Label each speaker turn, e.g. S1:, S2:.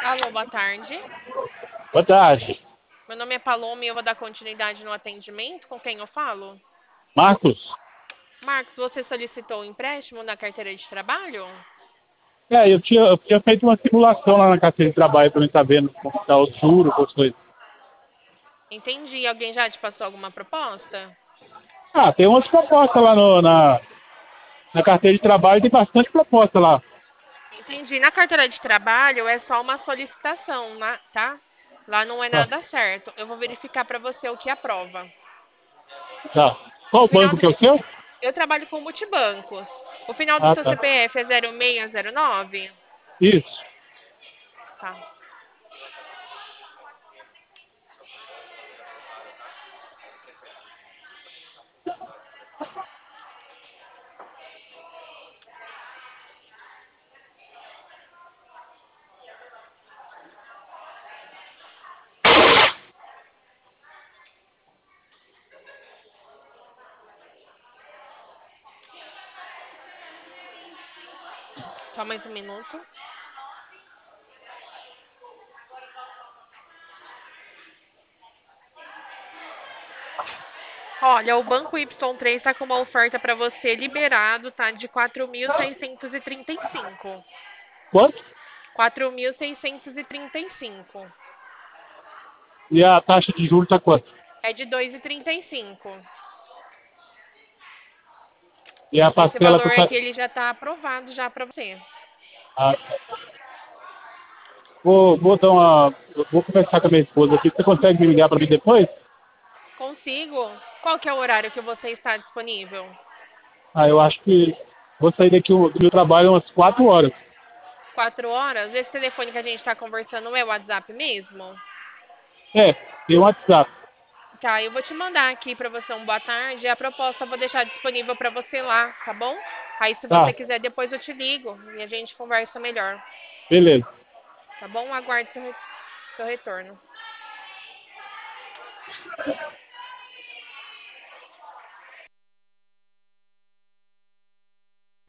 S1: Alô, boa tarde.
S2: Boa tarde.
S1: Meu nome é Paloma e eu vou dar continuidade no atendimento. Com quem eu falo?
S2: Marcos?
S1: Marcos, você solicitou um empréstimo na carteira de trabalho?
S2: Eu tinha feito uma simulação lá na carteira de trabalho para mim estar vendo como está o juros, as coisas.
S1: Entendi. Alguém já te passou alguma proposta?
S2: Ah, tem umas propostas lá na carteira de trabalho, tem bastante proposta lá.
S1: Entendi. Na carteira de trabalho é só uma solicitação, tá? Lá não é
S2: Tá,
S1: nada certo. Eu vou verificar para você o que aprova.
S2: tá. Qual
S1: O
S2: o
S1: final
S2: banco
S1: do...
S2: que é o seu?
S1: Eu trabalho com multibancos. O final do
S2: Ah,
S1: seu
S2: tá.
S1: CPF é 0609?
S2: Isso.
S1: Tá. Só mais um minuto. Olha, o Banco Y3 está com uma oferta para você liberado, tá? De 4.635.
S2: Quanto?
S1: 4.635.
S2: E a taxa de juros está quanto?
S1: É de 2,35.
S2: E a
S1: Esse
S2: parcela
S1: valor
S2: total.
S1: aqui ele já está aprovado já para você.
S2: Ah, vou conversar com a minha esposa aqui. Você consegue me ligar para mim depois?
S1: Consigo? Qual que é o horário que você está disponível?
S2: Ah, eu acho que vou sair daqui do meu trabalho umas 4 horas.
S1: 4 horas? Esse telefone que a gente está conversando é o WhatsApp mesmo?
S2: É, tem um WhatsApp.
S1: Tá, eu vou te mandar aqui para você um boa tarde. A proposta eu vou deixar disponível para você lá, tá bom? Aí, se você
S2: Tá,
S1: quiser, depois eu te ligo e a gente conversa melhor.
S2: beleza.
S1: Tá bom? Aguarde seu retorno.